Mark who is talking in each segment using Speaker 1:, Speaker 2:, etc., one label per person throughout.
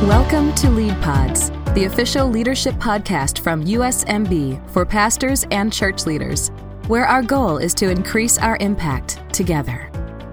Speaker 1: Welcome to Lead Pods, the official leadership podcast from USMB for pastors and church leaders, where our goal is to increase our impact together.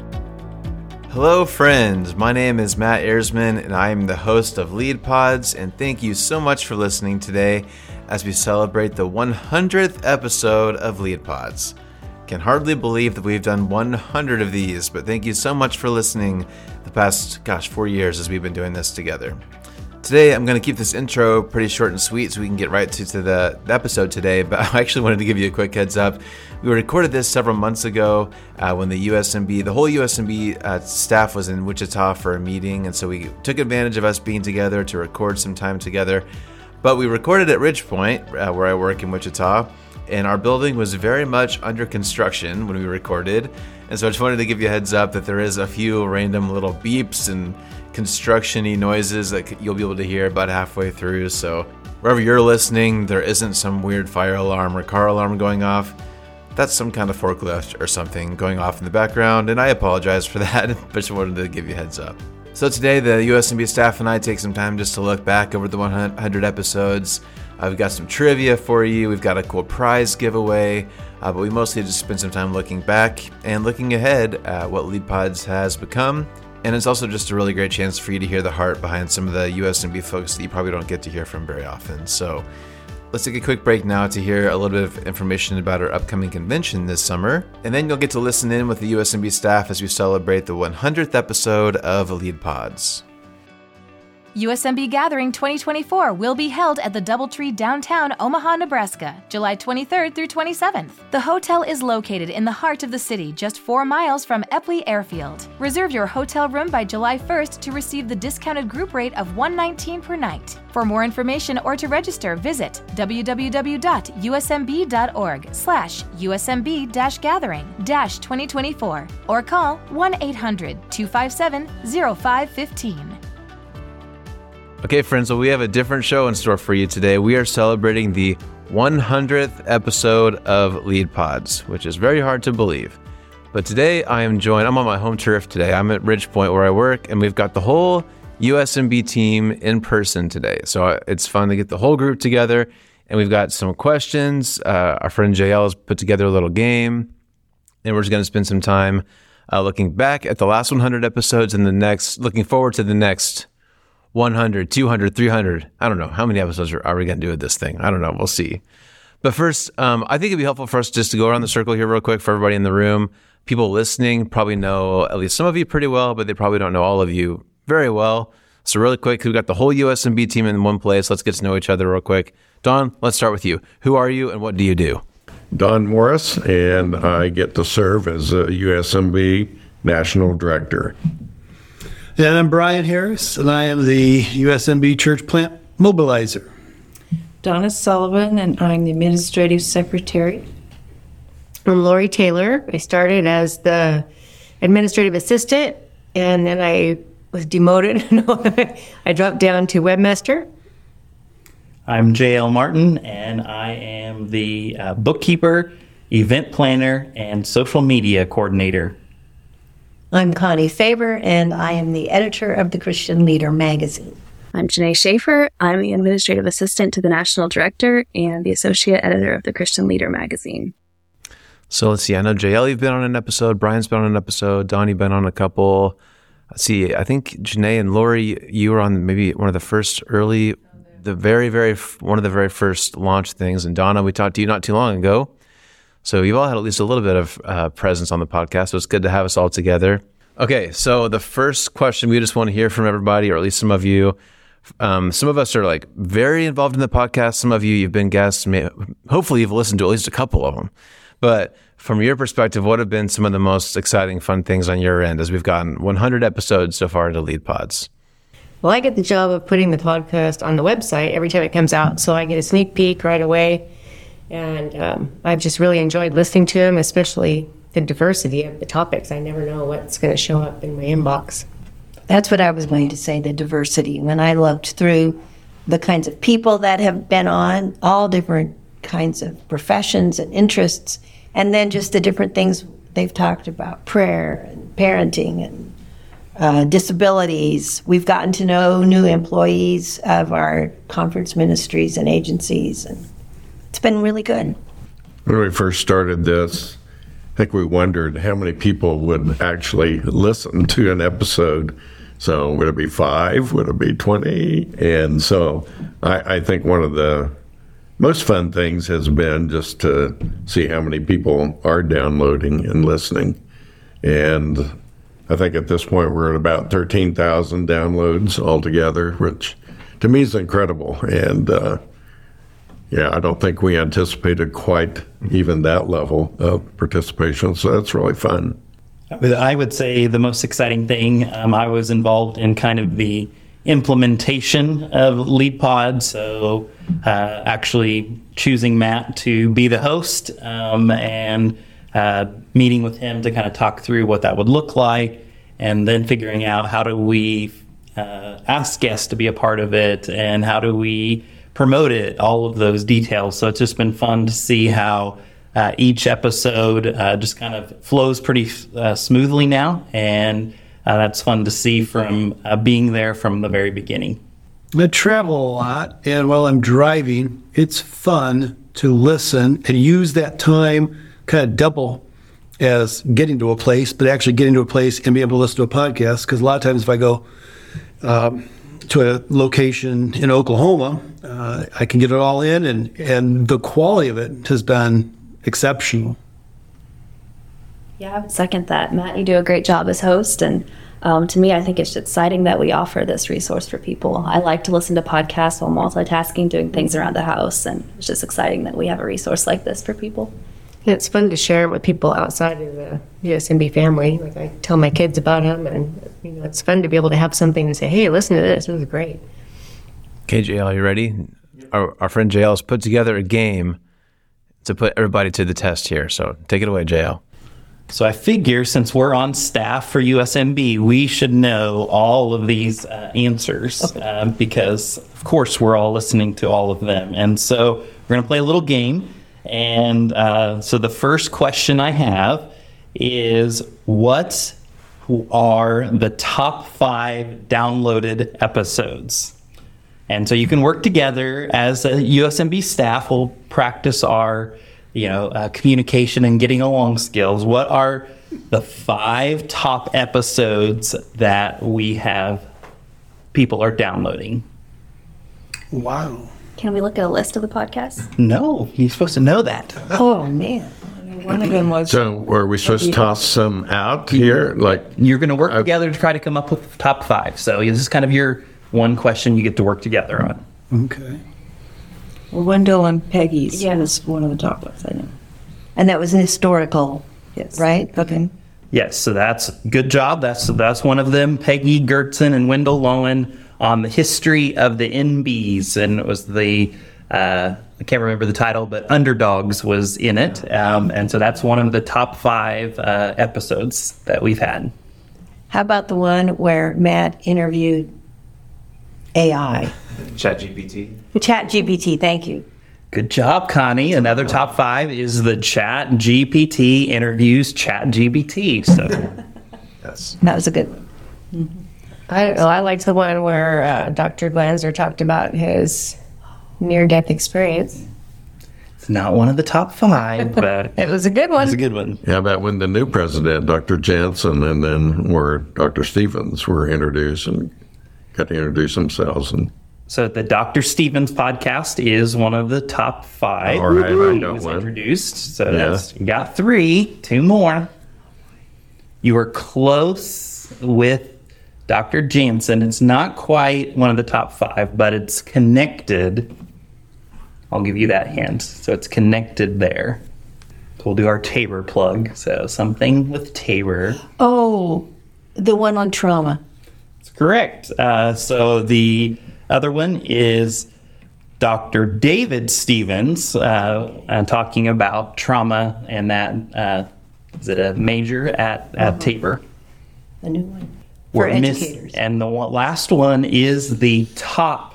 Speaker 2: Hello, friends. My name is Matt Ersman, and I am the host of Lead Pods, and thank you so much for listening today as we celebrate the 100th episode of Lead Pods. Can hardly believe that we've done 100 of these, but thank you so much for listening the past, 4 years as we've been doing this together. Today, I'm going to keep this intro pretty short and sweet so we can get right to the episode today, but I actually wanted to give you a quick heads up. We recorded this several months ago when the whole USMB staff was in Wichita for a meeting, and so we took advantage of us being together to record some time together. But we recorded at Ridgepoint, where I work in Wichita, and our building was very much under construction when we recorded, and so I just wanted to give you a heads up that there is a few random little beeps and construction-y noises that you'll be able to hear about halfway through. So wherever you're listening, there isn't some weird fire alarm or car alarm going off. That's some kind of forklift or something going off in the background, and I apologize for that, but just wanted to give you a heads up. So today, the USMB staff and I take some time just to look back over the 100 episodes. We've got some trivia for you. We've got a cool prize giveaway, but we mostly just spend some time looking back and looking ahead at what Lead Pods has become. And it's also just a really great chance for you to hear the heart behind some of the USMB folks that you probably don't get to hear from very often. So let's take a quick break now to hear a little bit of information about our upcoming convention this summer. And then you'll get to listen in with the USMB staff as we celebrate the 100th episode of Lead Pods.
Speaker 3: USMB Gathering 2024 will be held at the Doubletree downtown Omaha, Nebraska, July 23rd through 27th. The hotel is located in the heart of the city, just 4 miles from Eppley Airfield. Reserve your hotel room by July 1st to receive the discounted group rate of $119 per night. For more information or to register, visit www.usmb.org/USMB-gathering-2024 or call 1-800-257-0515.
Speaker 2: Okay, friends, so we have a different show in store for you today. We are celebrating the 100th episode of Lead Pods, which is very hard to believe. But today I'm on my home turf today. I'm at Ridgepoint where I work, and we've got the whole USMB team in person today. So it's fun to get the whole group together, and we've got some questions. Our friend JL has put together a little game, and we're just going to spend some time looking back at the last 100 episodes and looking forward to the next 100, 200, 300. I don't know. How many episodes are we going to do with this thing? I don't know. We'll see. But first, I think it'd be helpful for us just to go around the circle here real quick for everybody in the room. People listening probably know at least some of you pretty well, but they probably don't know all of you very well. So really quick, we've got the whole USMB team in one place. Let's get to know each other real quick. Don, let's start with you. Who are you and what do you do?
Speaker 4: Don Morris, and I get to serve as a USMB National Director.
Speaker 5: And I'm Brian Harris, and I am the USMB Church Plant Mobilizer.
Speaker 6: Donna Sullivan, and I'm the Administrative Secretary.
Speaker 7: I'm Lori Taylor. I started as the Administrative Assistant, and then I was demoted. I dropped down to Webmaster.
Speaker 8: I'm J.L. Martin, and I am the bookkeeper, event planner, and social media coordinator.
Speaker 9: I'm Connie Faber, and I am the editor of the Christian Leader magazine.
Speaker 10: I'm Janae Schaefer. I'm the administrative assistant to the national director and the associate editor of the Christian Leader magazine.
Speaker 2: So let's see. I know JL, you've been on an episode. Brian's been on an episode. Donnie been on a couple. Let's see. I think Janae and Lori, you were on maybe one of the first one of the very first launch things. And Donna, we talked to you not too long ago. So you've all had at least a little bit of presence on the podcast, so it's good to have us all together. Okay, so the first question we just want to hear from everybody, or at least some of you. Some of us are like very involved in the podcast. Some of you, you've been guests. Hopefully you've listened to at least a couple of them. But from your perspective, what have been some of the most exciting, fun things on your end as we've gotten 100 episodes so far into Lead Pods?
Speaker 7: Well, I get the job of putting the podcast on the website every time it comes out, so I get a sneak peek right away. And I've just really enjoyed listening to them, especially the diversity of the topics. I never know what's going to show up in my inbox.
Speaker 9: That's what I was going to say, the diversity. When I looked through the kinds of people that have been on, all different kinds of professions and interests, and then just the different things they've talked about, prayer and parenting and disabilities. We've gotten to know new employees of our conference ministries and agencies, and it's been really good.
Speaker 4: When we first started this, I think we wondered how many people would actually listen to an episode. So would it be 5? Would it be 20? And so I think one of the most fun things has been just to see how many people are downloading and listening. And I think at this point we're at about 13,000 downloads altogether, which to me is incredible. And I don't think we anticipated quite even that level of participation. So that's really fun.
Speaker 8: I would say the most exciting thing, I was involved in kind of the implementation of LeadPod, so actually choosing Matt to be the host and meeting with him to kind of talk through what that would look like, and then figuring out how do we ask guests to be a part of it and how do we promote it, all of those details. So it's just been fun to see how each episode just kind of flows pretty smoothly now, and that's fun to see from being there from the very beginning.
Speaker 5: I travel a lot, and while I'm driving, it's fun to listen and use that time kind of double as getting to a place, but actually getting to a place and be able to listen to a podcast. Because a lot of times if I go to a location in Oklahoma, I can get it all in, and the quality of it has been exceptional.
Speaker 10: Yeah, I would second that. Matt, you do a great job as host, and to me, I think it's exciting that we offer this resource for people. I like to listen to podcasts while multitasking, doing things around the house, and it's just exciting that we have a resource like this for people.
Speaker 7: And it's fun to share with people outside of the USMB family. Like I tell my kids about them, and it's fun to be able to have something to say, hey, listen to this. This is great.
Speaker 2: Okay, JL, you ready? Our friend JL has put together a game to put everybody to the test here. So take it away, JL.
Speaker 8: So I figure since we're on staff for USMB, we should know all of these answers because, of course, we're all listening to all of them. And so we're going to play a little game. And so the first question I have is, what are the top 5 downloaded episodes? And so you can work together as a USMB staff. We'll practice our communication and getting along skills. What are the 5 top episodes that we have people are downloading?
Speaker 5: Wow.
Speaker 10: Can we look at a list of the podcasts?
Speaker 8: No, you're supposed to know that.
Speaker 9: Oh, man.
Speaker 6: One of them was...
Speaker 4: So are we supposed to toss some out here? Like
Speaker 8: you're going to work together to try to come up with top 5. So this is kind of your one question you get to work together on.
Speaker 5: Okay.
Speaker 6: Well, Wendell and Peggy's was one of the top ones, I know.
Speaker 9: And that was an historical,
Speaker 6: Yes.
Speaker 9: right? Okay.
Speaker 8: Yes, so that's good job. That's one of them. Peggy Gertzen and Wendell Lowen on the history of the NBs, and it was the I can't remember the title, but Underdogs was in it, and so that's one of the top 5 episodes that we've had.
Speaker 9: How about the one where Matt interviewed AI? ChatGPT, thank you.
Speaker 8: Good job, Connie. Another top 5 is the ChatGPT interviews ChatGPT. So
Speaker 2: Yes.
Speaker 9: That was a good one.
Speaker 7: Mm-hmm. I liked the one where Dr. Glanzer talked about his near-death experience.
Speaker 8: it's not one of the top 5, but
Speaker 7: It was a good one.
Speaker 8: it's a good one.
Speaker 4: Yeah, about when the new president, Dr. Jansen, and then where Dr. Stevens were introduced and got to introduce themselves. And
Speaker 8: So the Dr. Stevens podcast is one of the top 5.
Speaker 4: All right, I
Speaker 8: He
Speaker 4: got
Speaker 8: was
Speaker 4: one.
Speaker 8: introduced. So
Speaker 4: Yeah.
Speaker 8: you got 3, 2 more. You were close with Dr. Jansen. It's not quite one of the top 5, but it's connected. I'll give you that hint. So it's connected there. We'll do our Tabor plug. So something with Tabor.
Speaker 9: Oh, the one on trauma.
Speaker 8: That's correct. So the other one is Dr. David Stevens talking about trauma and that. Is it a major at Tabor?
Speaker 9: The new one. For educators.
Speaker 8: And the last one is the top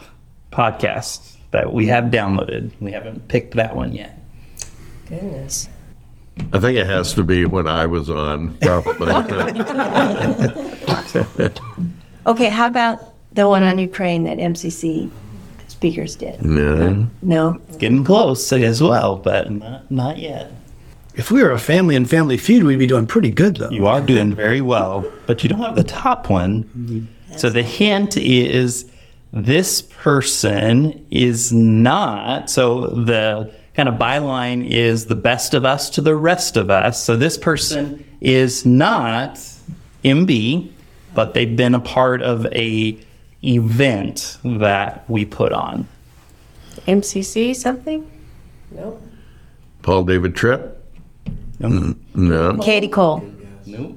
Speaker 8: podcast that we have downloaded. We haven't picked that one yet.
Speaker 7: Goodness.
Speaker 4: I think it has to be when I was on, probably.
Speaker 9: Okay, how about the one on Ukraine that MCC speakers did?
Speaker 4: No.
Speaker 9: No?
Speaker 8: Getting close as well, but not yet.
Speaker 5: If we were a family and Family Feud, we'd be doing pretty good, though.
Speaker 8: You are doing very well, but you don't have the top one. So the hint is this person is not, so the kind of byline is the best of us to the rest of us. So this person is not MB, but they've been a part of a event that we put on.
Speaker 7: MCC something? No.
Speaker 4: Paul David Tripp? No.
Speaker 9: Katie Cole.
Speaker 8: Nope.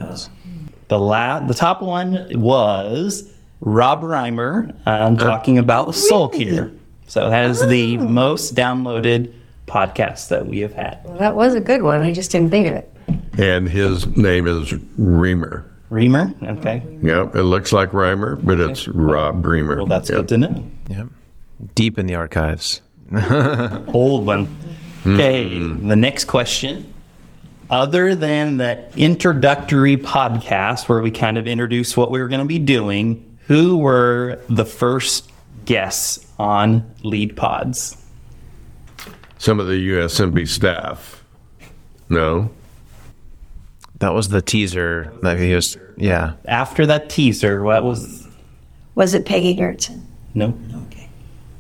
Speaker 8: The top one was Rob Reimer. I'm talking about Soul Care. So that is the most downloaded podcast that we have had.
Speaker 7: Well, that was a good one. I just didn't think of it.
Speaker 4: And his name is Reimer.
Speaker 8: Reimer? Okay.
Speaker 4: Yep, it looks like Reimer, but it's Rob Reimer.
Speaker 8: Well, that's good to know.
Speaker 2: Yep. Deep in the archives.
Speaker 8: Old one. Okay, the next question. Other than the introductory podcast where we kind of introduced what we were going to be doing, who were the first guests on Lead Pods?
Speaker 4: Some of the USMB staff. No?
Speaker 2: That was the teaser that he was, yeah.
Speaker 8: After that teaser, what was...
Speaker 9: Was it Peggy Gertzen?
Speaker 8: No.
Speaker 9: Okay.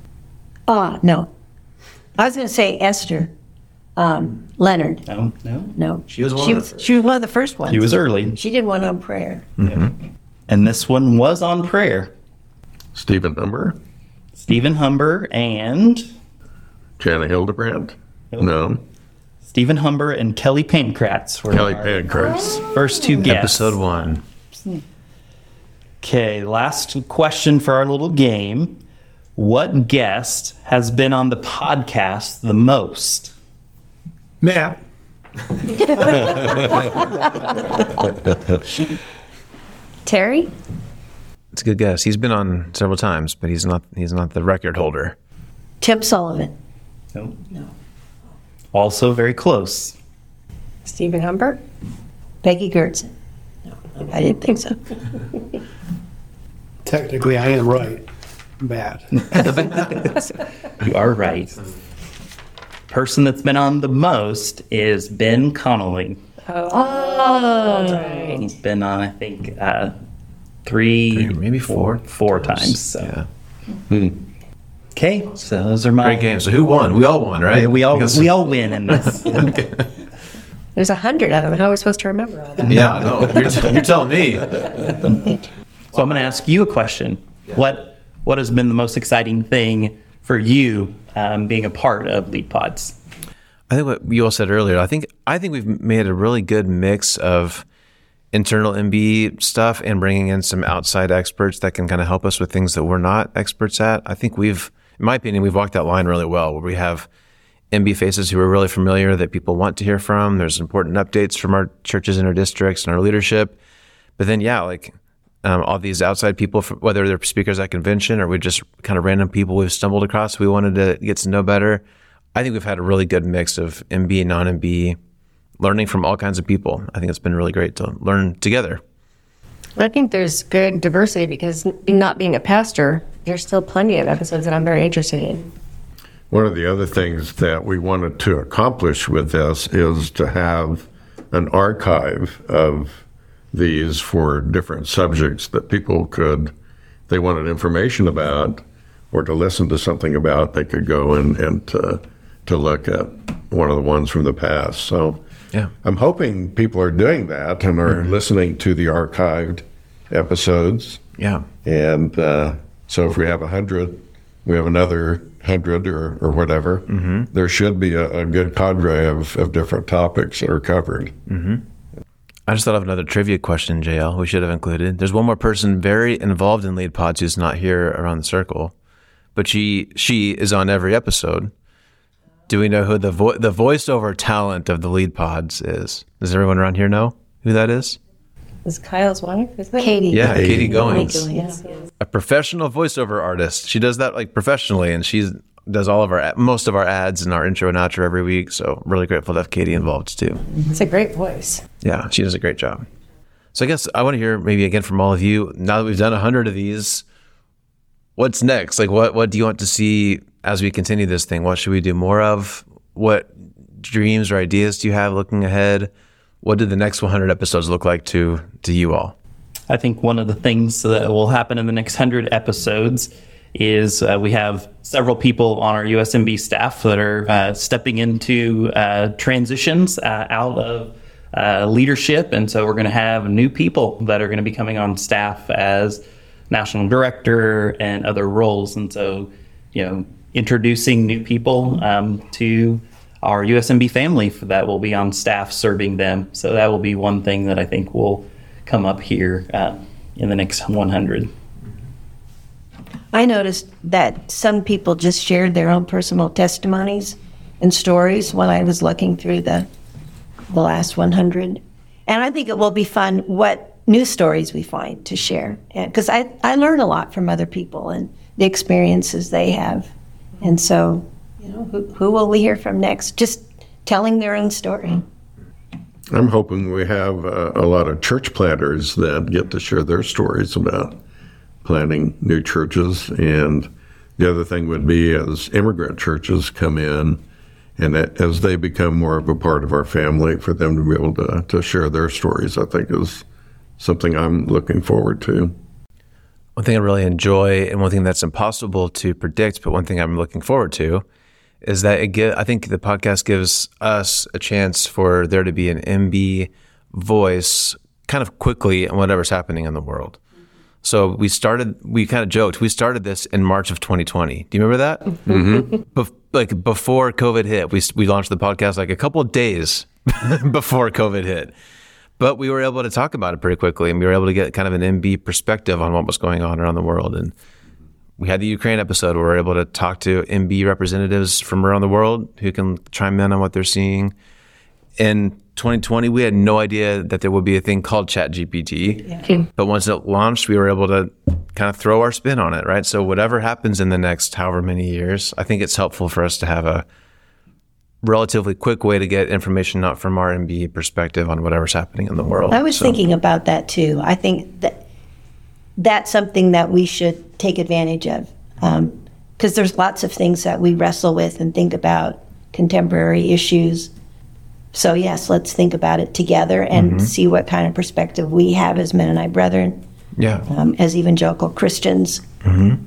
Speaker 9: No. I was going to say Esther Leonard.
Speaker 8: No.
Speaker 9: No.
Speaker 2: She was one of
Speaker 9: She was one of the first ones.
Speaker 8: She was early.
Speaker 9: She did one on prayer.
Speaker 8: And this one was on prayer.
Speaker 4: Stephen Humber?
Speaker 8: Stephen Humber and...
Speaker 4: Jana Hildebrand? No.
Speaker 8: Stephen Humber and Kelly Pankratz were
Speaker 4: Kelly
Speaker 8: our
Speaker 4: Pankratz.
Speaker 8: first two guests.
Speaker 2: Episode 1.
Speaker 8: Okay, last question for our little game. What guest has been on the podcast the most?
Speaker 5: Matt.
Speaker 7: Terry?
Speaker 2: It's a good guess. He's been on several times, but he's not the record holder.
Speaker 9: Tim Sullivan.
Speaker 8: No. Also very close.
Speaker 7: Stephen Humbert?
Speaker 9: Peggy Gertzen. No, I didn't think so.
Speaker 5: Technically, I am right. Matt.
Speaker 8: You are right. Person that's been on the most is Ben Connolly.
Speaker 7: Oh.
Speaker 8: He's been on, I think, three,
Speaker 2: maybe four
Speaker 8: times. So.
Speaker 2: Yeah.
Speaker 8: Okay, so those are my
Speaker 2: Great game. So who won? We all won, right?
Speaker 8: We all win in this.
Speaker 7: There's 100 of them. How are we supposed to remember all that?
Speaker 2: Yeah, no, you're telling me.
Speaker 8: So I'm going to ask you a question. Yeah. What has been the most exciting thing for you being a part of Lead Pods?
Speaker 2: I think what you all said earlier. I think we've made a really good mix of internal MB stuff and bringing in some outside experts that can kind of help us with things that we're not experts at. I think in my opinion, we've walked that line really well, where we have MB faces who are really familiar that people want to hear from. There's important updates from our churches and our districts and our leadership. But then, all these outside people, whether they're speakers at convention or we just kind of random people we've stumbled across, we wanted to get to know better. I think we've had a really good mix of MB, non-MB, learning from all kinds of people. I think it's been really great to learn together.
Speaker 7: I think there's good diversity because not being a pastor, there's still plenty of episodes that I'm very interested in.
Speaker 4: One of the other things that we wanted to accomplish with this is to have an archive of these for different subjects that people could, they wanted information about or to listen to something about, they could go and to look at one of the ones from the past. So
Speaker 2: yeah,
Speaker 4: I'm hoping people are doing that and are listening to the archived episodes.
Speaker 2: Yeah.
Speaker 4: And so if we have 100, we have another 100 or whatever. Mm-hmm. There should be a good cadre of different topics that are covered.
Speaker 2: Mm-hmm. I just thought of another trivia question, JL, we should have included. There's one more person very involved in Lead Pods who's not here around the circle, but she is on every episode. Do we know who the voiceover talent of the Lead Pods is? Does everyone around here know who that is?
Speaker 7: Is Kyle's wife? Is that
Speaker 9: Katie.
Speaker 2: Yeah, Katie Goings.
Speaker 9: Yes.
Speaker 2: A professional voiceover artist. She does that like professionally, and she's does most of our ads and our intro and outro every week. So really grateful to have Katie involved too.
Speaker 7: It's a great voice.
Speaker 2: Yeah, she does a great job. So I guess I want to hear maybe again from all of you, now that we've done 100 of these, what's next? Like what do you want to see as we continue this thing? What should we do more of? What dreams or ideas do you have looking ahead? What do the next 100 episodes look like to you all?
Speaker 8: I think one of the things that will happen in the next 100 episodes is we have several people on our USMB staff that are stepping into transitions out of leadership. And so we're going to have new people that are going to be coming on staff as national director and other roles. And so, introducing new people to our USMB family that will be on staff serving them. So that will be one thing that I think will come up here in the next 100.
Speaker 9: I noticed that some people just shared their own personal testimonies and stories when I was looking through the last 100. And I think it will be fun what new stories we find to share. Because I learn a lot from other people and the experiences they have. And so, who will we hear from next? Just telling their own story.
Speaker 4: I'm hoping we have a lot of church planters that get to share their stories about planting new churches. And the other thing would be as immigrant churches come in and as they become more of a part of our family, for them to be able to share their stories, I think is something I'm looking forward to.
Speaker 2: One thing I really enjoy, and one thing that's impossible to predict, but one thing I'm looking forward to, is that I think the podcast gives us a chance for there to be an MB voice kind of quickly on whatever's happening in the world. So we kind of joked, we started this in March of 2020. Do you remember that? Mm-hmm. Before COVID hit, we launched the podcast like a couple of days before COVID hit. But we were able to talk about it pretty quickly, and we were able to get kind of an MB perspective on what was going on around the world. And we had the Ukraine episode where we were able to talk to MB representatives from around the world who can chime in on what they're seeing. In 2020, we had no idea that there would be a thing called ChatGPT. Yeah. But once it launched, we were able to kind of throw our spin on it, right? So whatever happens in the next however many years, I think it's helpful for us to have a relatively quick way to get information out from our MB perspective on whatever's happening in the world.
Speaker 9: I was thinking about that too. I think that's something that we should take advantage of, because there's lots of things that we wrestle with and think about, contemporary issues. So yes, let's think about it together and see what kind of perspective we have as Mennonite brethren, as evangelical Christians.
Speaker 2: Mm-hmm.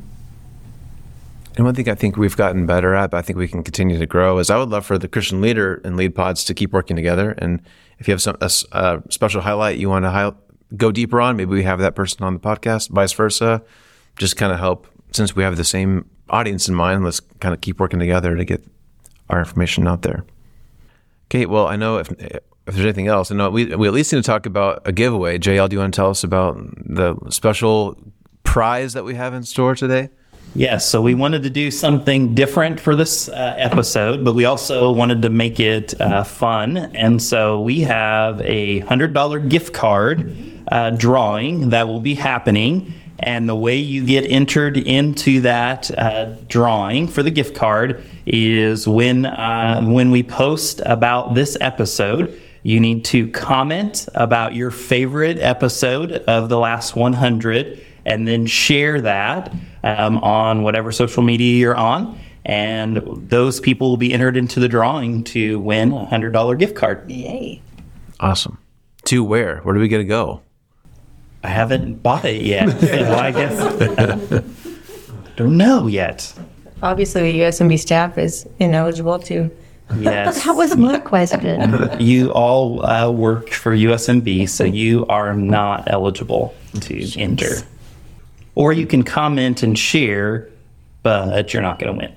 Speaker 2: And one thing I think we've gotten better at, but I think we can continue to grow, is I would love for the Christian leader and lead pods to keep working together. And if you have a special highlight you want to go deeper on, maybe we have that person on the podcast, vice versa. Just kind of help, since we have the same audience in mind, let's kind of keep working together to get our information out there. Okay, well, I know if there's anything else, I know we at least need to talk about a giveaway. JL, do you want to tell us about the special prize that we have in store today?
Speaker 8: Yes, so we wanted to do something different for this episode, but we also wanted to make it fun. And so we have a $100 gift card drawing that will be happening. And the way you get entered into that drawing for the gift card is when we post about this episode, you need to comment about your favorite episode of the last 100 and then share that on whatever social media you're on. And those people will be entered into the drawing to win a $100 gift card.
Speaker 9: Yay.
Speaker 2: Awesome. To where? Where do we get to go?
Speaker 8: I haven't bought it yet. So I guess don't know yet.
Speaker 7: Obviously, the USMB staff is ineligible to.
Speaker 8: Yes.
Speaker 9: That was my question.
Speaker 8: You all work for USMB, so you are not eligible to enter. Or you can comment and share, but you're not going to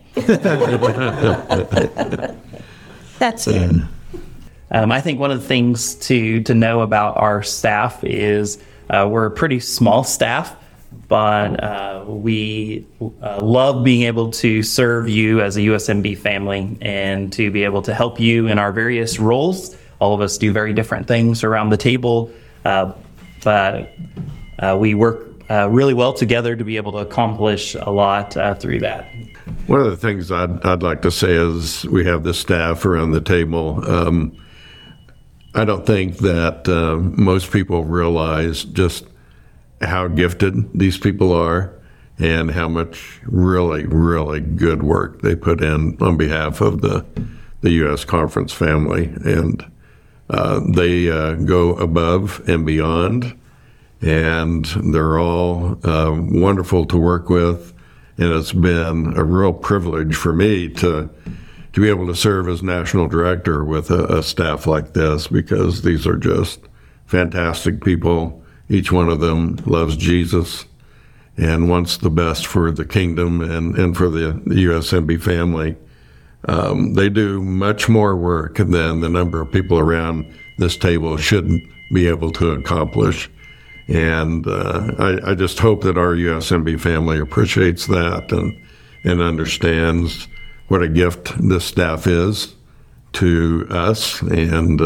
Speaker 9: win. That's good.
Speaker 8: I think one of the things to know about our staff is we're a pretty small staff, but we love being able to serve you as a USMB family and to be able to help you in our various roles. All of us do very different things around the table, but we work really well together to be able to accomplish a lot through that.
Speaker 4: One of the things I'd like to say is we have the staff around the table. I don't think that most people realize just how gifted these people are and how much really, really good work they put in on behalf of the U.S. Conference family. And they go above and beyond, and they're all wonderful to work with. And it's been a real privilege for me to be able to serve as national director with a staff like this, because these are just fantastic people. Each one of them loves Jesus and wants the best for the kingdom and for the USMB family. They do much more work than the number of people around this table should be able to accomplish. And I just hope that our USMB family appreciates that and understands what a gift this staff is to us. And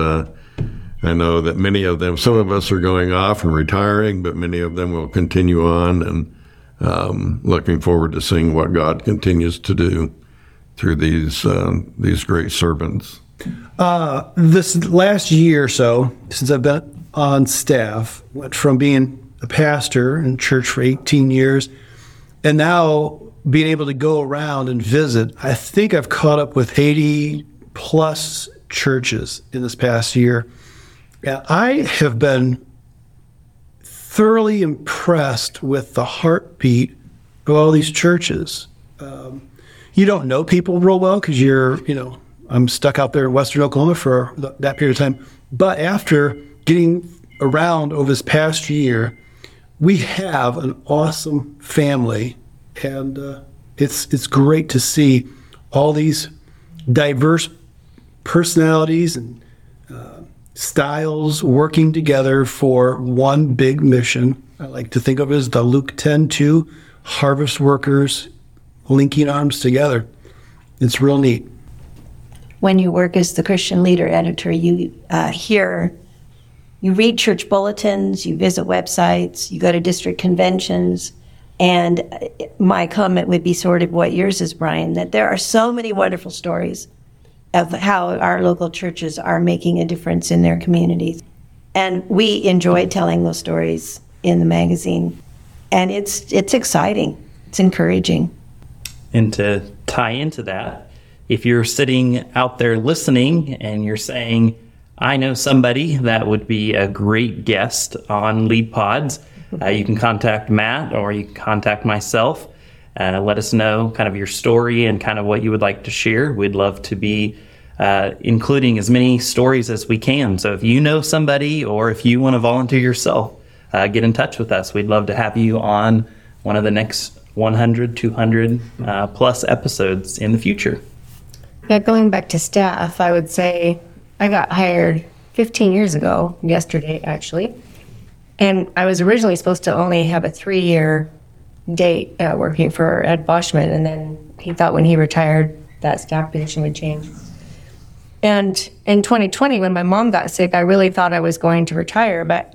Speaker 4: I know that many of them, some of us are going off and retiring, but many of them will continue on, and looking forward to seeing what God continues to do through these great servants.
Speaker 5: This last year or so, since I've been on staff, went from being a pastor in church for 18 years, and now being able to go around and visit. I think I've caught up with 80 plus churches in this past year. And I have been thoroughly impressed with the heartbeat of all these churches. You don't know people real well because I'm stuck out there in Western Oklahoma for that period of time. But after getting around over this past year, we have an awesome family, and it's great to see all these diverse personalities and styles working together for one big mission. I like to think of it as the Luke 10:2, harvest workers linking arms together. It's real neat.
Speaker 9: When you work as the Christian Leader editor, you read church bulletins, you visit websites, you go to district conventions, and my comment would be sort of what yours is, Brian, that there are so many wonderful stories of how our local churches are making a difference in their communities. And we enjoy telling those stories in the magazine. And it's exciting. It's encouraging.
Speaker 8: And to tie into that, if you're sitting out there listening and you're saying, I know somebody that would be a great guest on Lead Pods, you can contact Matt or you can contact myself. Let us know kind of your story and kind of what you would like to share. We'd love to be including as many stories as we can. So if you know somebody or if you want to volunteer yourself, get in touch with us. We'd love to have you on one of the next 100, 200 plus episodes in the future.
Speaker 7: Yeah, going back to staff, I would say I got hired 15 years ago, yesterday actually, and I was originally supposed to only have a 3-year date working for Ed Boschman, and then he thought when he retired that staff position would change. And in 2020, when my mom got sick, I really thought I was going to retire, but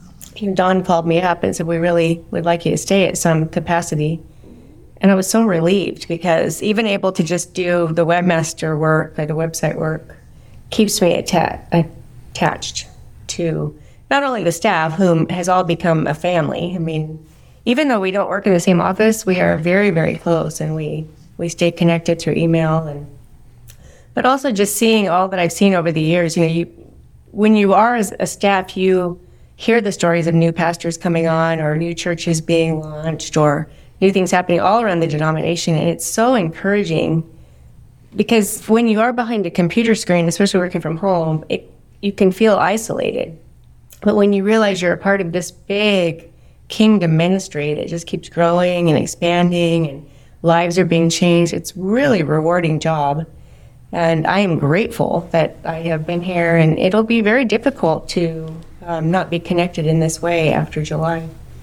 Speaker 7: Don called me up and said, we really would like you to stay at some capacity. And I was so relieved, because even able to just do the webmaster work, like the website work, keeps me attached to not only the staff, whom has all become a family. I mean, even though we don't work in the same office, we are very, very close, and we stay connected through email. But also just seeing all that I've seen over the years, when you are as a staff, you hear the stories of new pastors coming on or new churches being launched or new things happening all around the denomination. And it's so encouraging, because when you are behind a computer screen, especially working from home, you can feel isolated. But when you realize you're a part of this big kingdom ministry that just keeps growing and expanding and lives are being changed, it's really a rewarding job. And I am grateful that I have been here, and it'll be very difficult to not be connected in this way after July.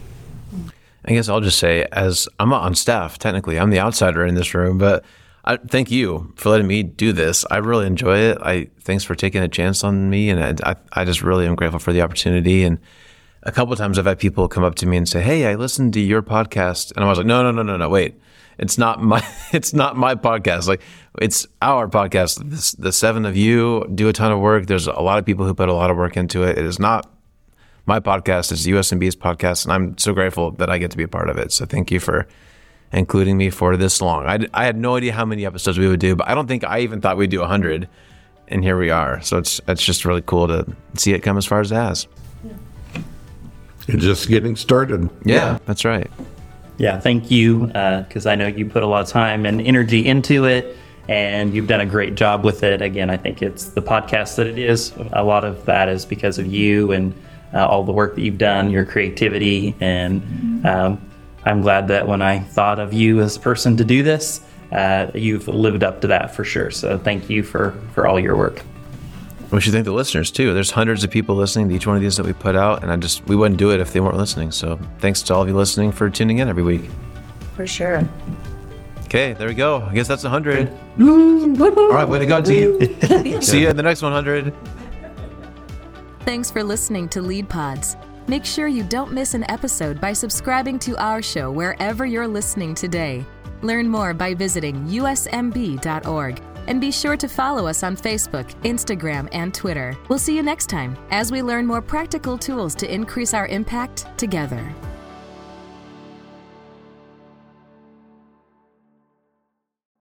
Speaker 2: I guess I'll just say, as I'm on staff, technically, I'm the outsider in this room, but thank you for letting me do this. I really enjoy it. Thanks for taking a chance on me, and I just really am grateful for the opportunity. And a couple of times I've had people come up to me and say, "Hey, I listened to your podcast," and I was like, "No, wait, it's not my podcast. Like, it's our podcast. The 7 of you do a ton of work. There's a lot of people who put a lot of work into it. It is not my podcast. It's USMB's podcast, and I'm so grateful that I get to be a part of it. So thank you for including me for this long. I had no idea how many episodes we would do, but I don't think I even thought we'd do 100, and here we are. So it's just really cool to see it come as far as it has.
Speaker 4: You're just getting started.
Speaker 2: Yeah, that's right.
Speaker 8: Yeah, thank you, because I know you put a lot of time and energy into it, and you've done a great job with it. Again, I think it's the podcast that it is. A lot of that is because of you and all the work that you've done, your creativity, and I'm glad that when I thought of you as a person to do this, you've lived up to that for sure. So thank you for all your work.
Speaker 2: We should thank the listeners too. There's hundreds of people listening to each one of these that we put out, and we wouldn't do it if they weren't listening. So thanks to all of you listening for tuning in every week.
Speaker 9: For sure.
Speaker 2: Okay, there we go. I guess that's 100. All right, way to go, team. See you in the next 100.
Speaker 1: Thanks for listening to Lead Pods. Make sure you don't miss an episode by subscribing to our show wherever you're listening today. Learn more by visiting usmb.org. And be sure to follow us on Facebook, Instagram, and Twitter. We'll see you next time as we learn more practical tools to increase our impact together.